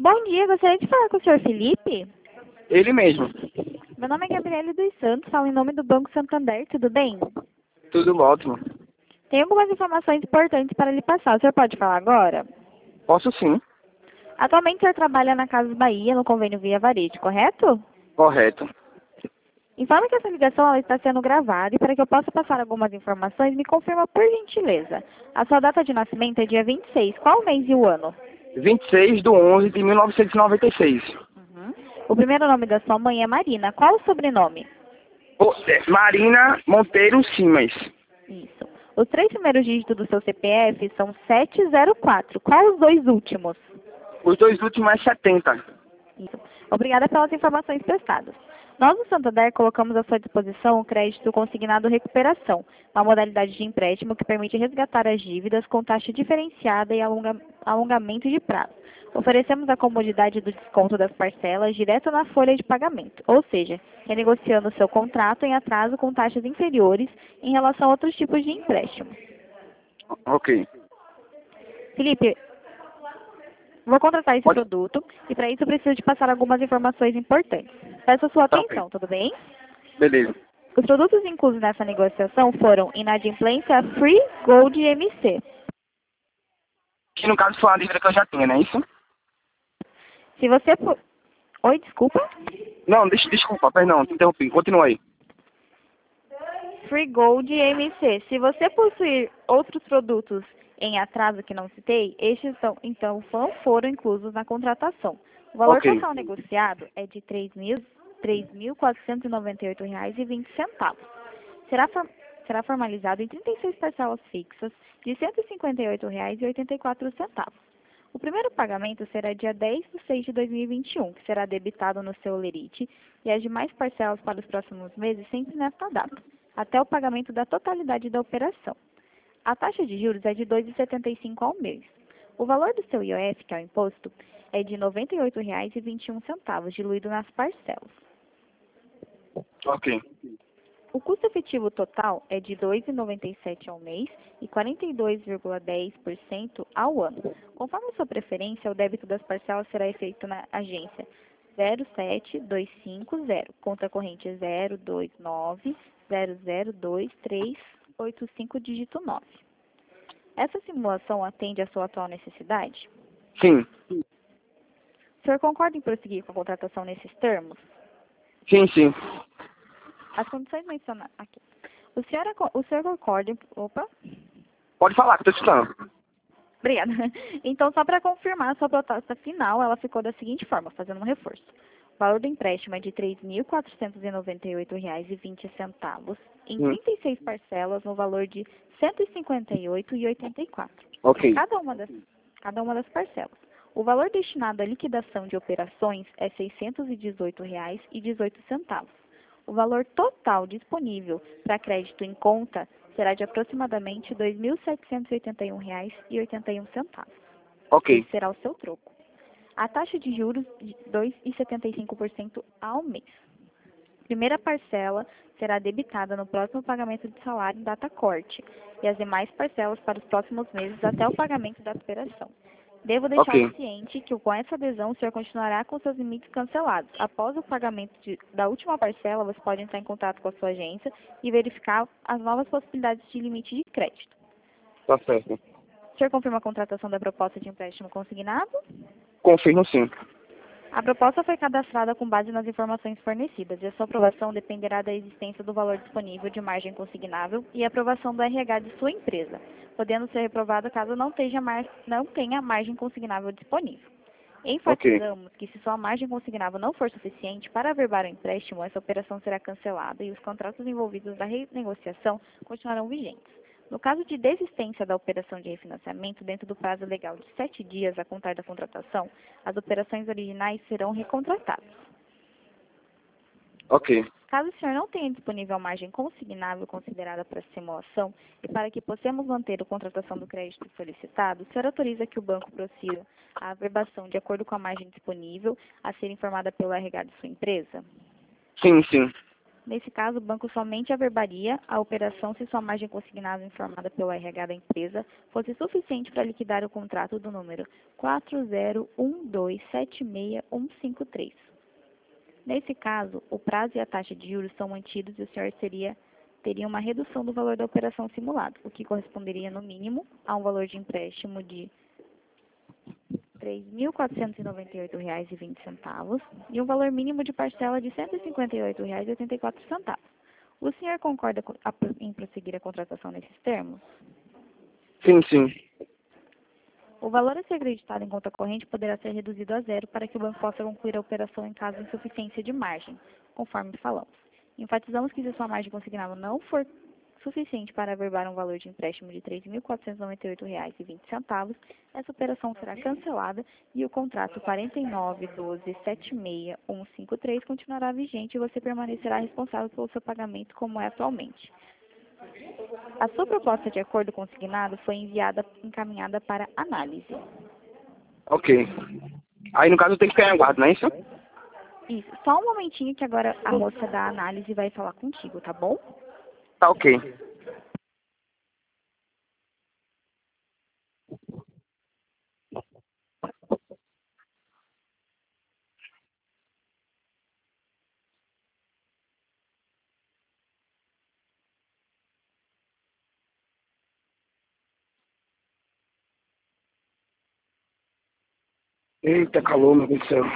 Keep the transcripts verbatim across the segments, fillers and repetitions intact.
Bom dia, gostaria de falar com o senhor Felipe? Ele mesmo. Meu nome é Gabriele dos Santos, falo em nome do Banco Santander, tudo bem? Tudo ótimo. Tenho algumas informações importantes para lhe passar, o senhor pode falar agora? Posso sim. Atualmente o senhor trabalha na Casas Bahia, no convênio Via Varejo, correto? Correto. Informa que essa ligação ela está sendo gravada e para que eu possa passar algumas informações, me confirma por gentileza. A sua data de nascimento é dia vinte e seis, qual o mês e o ano? vinte e seis de onze de mil novecentos e noventa e seis. Uhum. O primeiro nome da sua mãe é Marina, qual o sobrenome? O- é, Marina Monteiro Simas. Isso. Os três primeiros dígitos do seu C P F são sete zero quatro. Qual os dois últimos? Os dois últimos é setenta. Isso. Obrigada pelas informações prestadas. Nós, no Santander, colocamos à sua disposição o crédito consignado recuperação, uma modalidade de empréstimo que permite resgatar as dívidas com taxa diferenciada e alonga- alongamento de prazo. Oferecemos a comodidade do desconto das parcelas direto na folha de pagamento, ou seja, renegociando o seu contrato em atraso com taxas inferiores em relação a outros tipos de empréstimo. Ok. Felipe, vou contratar esse Pode- produto e para isso eu preciso de passar algumas informações importantes. Peço a sua Tá atenção, ok. tudo bem? Beleza. Os produtos inclusos nessa negociação foram inadimplência Free Gold M C. Que no caso foi uma dívida que eu já tinha, não é isso? Se você... pu- Oi, desculpa? Não, des- desculpa, perdão, te interrompi. Continua aí. Free Gold M C. Se você possuir outros produtos em atraso que não citei, estes são, então não foram inclusos na contratação. O valor Ok. total negociado é de três mil quatrocentos e noventa e oito reais e vinte centavos. Será, for- será formalizado em trinta e seis parcelas fixas de cento e cinquenta e oito reais e oitenta e quatro centavos. O primeiro pagamento será dia dez de seis de dois mil e vinte e um, que será debitado no seu lerite, e as demais parcelas para os próximos meses sempre nesta data, até o pagamento da totalidade da operação. A taxa de juros é de dois vírgula setenta e cinco ao mês. O valor do seu I O F, que é o imposto, é de noventa e oito reais e vinte e um centavos, diluído nas parcelas. Ok. O custo efetivo total é de dois vírgula noventa e sete ao mês e quarenta e dois vírgula dez por cento ao ano. Conforme sua preferência, o débito das parcelas será feito na agência zero sete dois cinco zero, conta corrente zero dois nove zero zero dois três oito cinco, dígito nove. Essa simulação atende à sua atual necessidade? Sim. O senhor concorda em prosseguir com a contratação nesses termos? Sim, sim. As condições mencionadas aqui. O senhor, aco- o senhor concorda em... Opa. Pode falar que eu tô escutando. Obrigada. Então, só para confirmar, a sua proposta final, ela ficou da seguinte forma, fazendo um reforço. O valor do empréstimo é de três mil quatrocentos e noventa e oito reais e vinte centavos, em Hum. trinta e seis parcelas, no valor de cento e cinquenta e oito reais e oitenta e quatro centavos. Ok. Cada uma das, cada uma das parcelas. O valor destinado à liquidação de operações é seiscentos e dezoito reais e dezoito centavos. O valor total disponível para crédito em conta será de aproximadamente dois mil setecentos e oitenta e um reais e oitenta e um centavos. Ok. Esse será o seu troco. A taxa de juros de dois vírgula setenta e cinco por cento ao mês. Primeira parcela será debitada no próximo pagamento de salário em data corte e as demais parcelas para os próximos meses até o pagamento da operação. Devo deixá-lo Ok. ciente que com essa adesão o senhor continuará com seus limites cancelados. Após o pagamento de- da última parcela, você pode entrar em contato com a sua agência e verificar as novas possibilidades de limite de crédito. Tá certo. O senhor confirma a contratação da proposta de empréstimo consignado? Confirmo sim. A proposta foi cadastrada com base nas informações fornecidas e a sua aprovação dependerá da existência do valor disponível de margem consignável e a aprovação do R H de sua empresa, podendo ser reprovada caso não, tenha mar... não tenha margem consignável disponível. Enfatizamos que se sua margem consignável não for suficiente para averbar o empréstimo, essa operação será cancelada e os contratos envolvidos da renegociação continuarão vigentes. No caso de desistência da operação de refinanciamento, dentro do prazo legal de sete dias a contar da contratação, as operações originais serão recontratadas. Ok. Caso o senhor não tenha disponível a margem consignável considerada para a simulação e para que possamos manter a contratação do crédito solicitado, o senhor autoriza que o banco prossiga a averbação de acordo com a margem disponível a ser informada pelo R H de sua empresa? Sim, sim. Nesse caso, o banco somente averbaria a operação se sua margem consignada informada pelo R H da empresa fosse suficiente para liquidar o contrato do número quatro zero um dois sete seis um cinco três. Nesse caso, o prazo e a taxa de juros são mantidos e o senhor seria, teria uma redução do valor da operação simulada, o que corresponderia, no mínimo, a um valor de empréstimo de três mil quatrocentos e noventa e oito reais e vinte centavos e um valor mínimo de parcela de cento e cinquenta e oito reais e oitenta e quatro centavos. O senhor concorda com- a- em prosseguir a contratação nesses termos? Sim, sim. O valor a ser acreditado em conta corrente poderá ser reduzido a zero para que o banco possa concluir a operação em caso de insuficiência de margem, conforme falamos. Enfatizamos que se sua margem consignada não for suficiente para averbar um valor de empréstimo de três mil quatrocentos e noventa e oito reais e vinte centavos, essa operação será cancelada e o contrato quatro nove um dois sete seis um cinco três continuará vigente e você permanecerá responsável pelo seu pagamento como é atualmente. A sua proposta de acordo consignado foi enviada, encaminhada para análise. Ok. Aí, no caso, tem que ficar em aguardo, não é isso? Isso, só um momentinho que agora a moça da análise vai falar contigo, tá bom? Tá ok. Eita, calor, meu Deus do céu.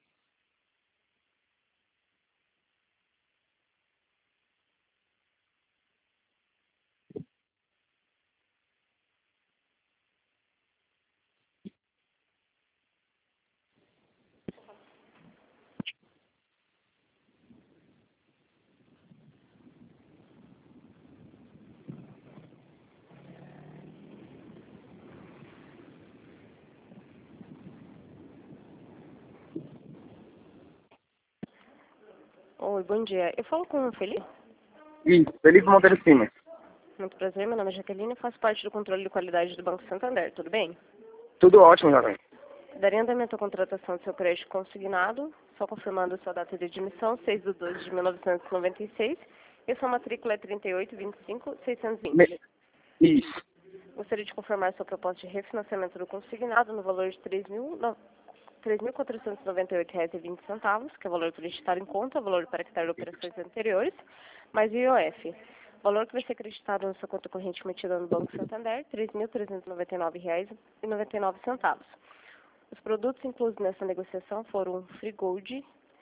Oi, bom dia. Eu falo com o Felipe. Isso, Felipe Monteiro Cima. Muito prazer, meu nome é Jaqueline e faço parte do controle de qualidade do Banco Santander, tudo bem? Tudo ótimo, jovem. Daria andamento à contratação do seu crédito consignado, só confirmando sua data de admissão, seis de doze de mil novecentos e noventa e seis, e sua matrícula é trinta e oito vinte e cinco seiscentos e vinte. Me... Isso. Gostaria de confirmar sua proposta de refinanciamento do consignado no valor de três mil quatrocentos e noventa e oito reais e vinte centavos, que é o valor acreditado em conta, o valor para quitar de operações anteriores, mais I O F. O valor que vai ser acreditado na sua conta corrente mantida no Banco Santander, três mil trezentos e noventa e nove reais e noventa e nove centavos. Os produtos inclusos nessa negociação foram Free Gold.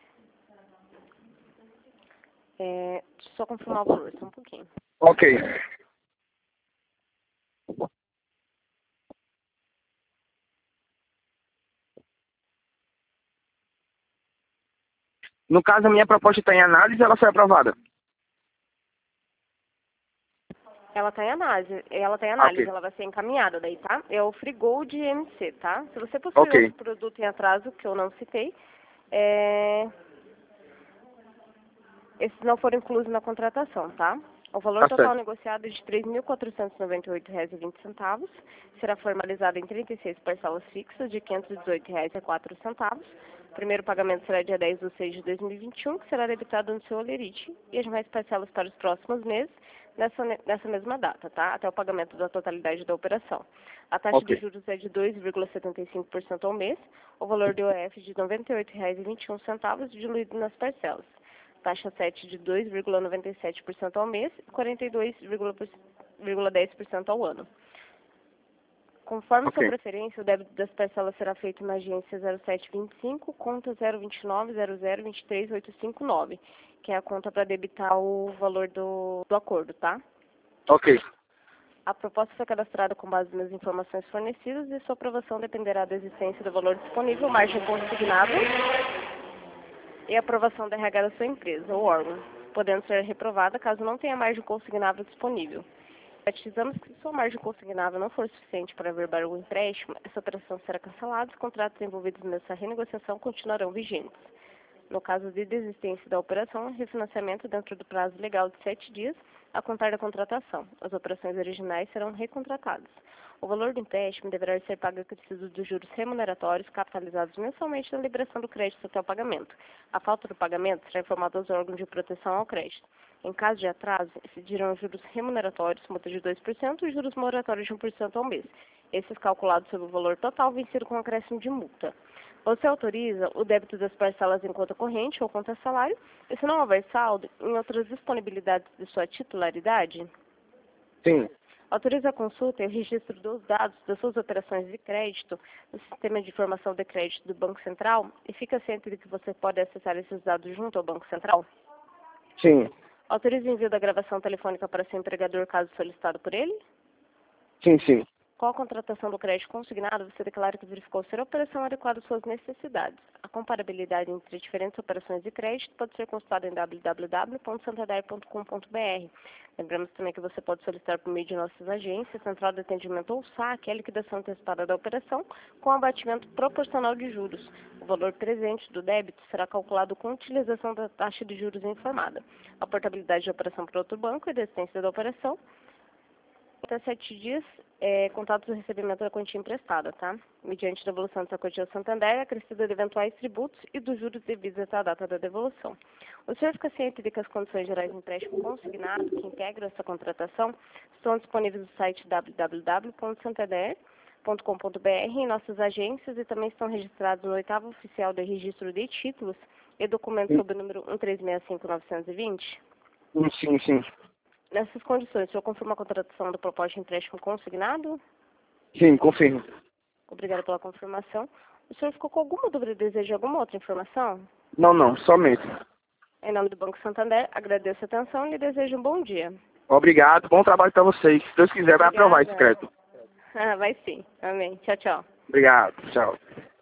É, só confirmar o valor, só um pouquinho. Ok. No caso, a minha proposta está em análise, ela foi aprovada. Ela está em análise, ela está em análise, Ok. ela vai ser encaminhada daí, tá? É o Free Gold M C, tá? Se você possui Ok. outro produto em atraso que eu não citei, é... esses não foram inclusos na contratação, tá? O valor Tá total certo. negociado é de três mil quatrocentos e noventa e oito reais e vinte centavos, será formalizado em trinta e seis parcelas fixas de quinhentos e dezoito reais e quatro centavos. O primeiro pagamento será dia dez de seis de dois mil e vinte e um, que será debitado no seu olerite, e as demais parcelas para os próximos meses, nessa, nessa mesma data, tá? Até o pagamento da totalidade da operação. A taxa Ok. de juros é de dois vírgula setenta e cinco por cento ao mês, o valor do I O F de noventa e oito reais e vinte e um centavos diluído nas parcelas. Taxa sete de dois vírgula noventa e sete por cento ao mês e quarenta e dois vírgula dez por cento ao ano. Conforme sua Ok. preferência, o débito das parcelas será feito na agência zero sete vinte e cinco, conta zero vinte e nove zero zero vinte e três oito cinco nove, que é a conta para debitar o valor do, do acordo, tá? Ok. A proposta foi cadastrada com base nas informações fornecidas e sua aprovação dependerá da existência do valor disponível, margem consignada e aprovação da R H da sua empresa ou órgão, podendo ser reprovada caso não tenha margem consignável disponível. Enfatizamos que se sua margem consignável não for suficiente para averbar o empréstimo, essa operação será cancelada e os contratos envolvidos nessa renegociação continuarão vigentes. No caso de desistência da operação, refinanciamento dentro do prazo legal de sete dias, a contar da contratação. As operações originais serão recontratadas. O valor do empréstimo deverá ser pago acrescido dos juros remuneratórios capitalizados mensalmente na liberação do crédito até o pagamento. A falta do pagamento será informada aos órgãos de proteção ao crédito. Em caso de atraso, incidirão os juros remuneratórios, multa de dois por cento e juros moratórios de um por cento ao mês. Esses calculados sobre o valor total vencido com acréscimo de multa. Você autoriza o débito das parcelas em conta corrente ou conta salário, e se não houver saldo, em outras disponibilidades de sua titularidade? Sim. Autoriza a consulta e o registro dos dados das suas operações de crédito no Sistema de Informação de Crédito do Banco Central e fica ciente de que você pode acessar esses dados junto ao Banco Central? Sim. Autoriza o envio da gravação telefônica para seu empregador caso solicitado por ele? Sim, sim. Com a contratação do crédito consignado, você declara que verificou ser a operação adequada às suas necessidades. A comparabilidade entre diferentes operações de crédito pode ser consultada em w w w ponto santander ponto com ponto b r. Lembramos também que você pode solicitar por meio de nossas agências, Central de Atendimento ou saque, a liquidação antecipada da operação com abatimento proporcional de juros. O valor presente do débito será calculado com utilização da taxa de juros informada. A portabilidade da operação para outro banco e a desistência da operação até sete dias, é, contados do recebimento da quantia emprestada, tá? Mediante devolução dessa quantia ao Santander, acrescida de eventuais tributos e dos juros devidos até a data da devolução. O senhor fica ciente de que as condições gerais de empréstimo consignado que integram essa contratação estão disponíveis no site w w w ponto santander ponto com ponto b r em nossas agências e também estão registrados no oitavo oficial de registro de títulos e documento sob o número um três seis cinco nove dois zero? Sim, sim. Nessas condições, o senhor confirma a contratação do proposta de empréstimo consignado? Sim, confirmo. Obrigada pela confirmação. O senhor ficou com alguma dúvida e deseja alguma outra informação? Não, não, somente. Em nome do Banco Santander, agradeço a atenção e lhe desejo um bom dia. Obrigado, bom trabalho para vocês. Se Deus quiser, vai Obrigada. aprovar esse crédito. Ah, vai sim. Amém. Tchau, tchau. Obrigado, tchau.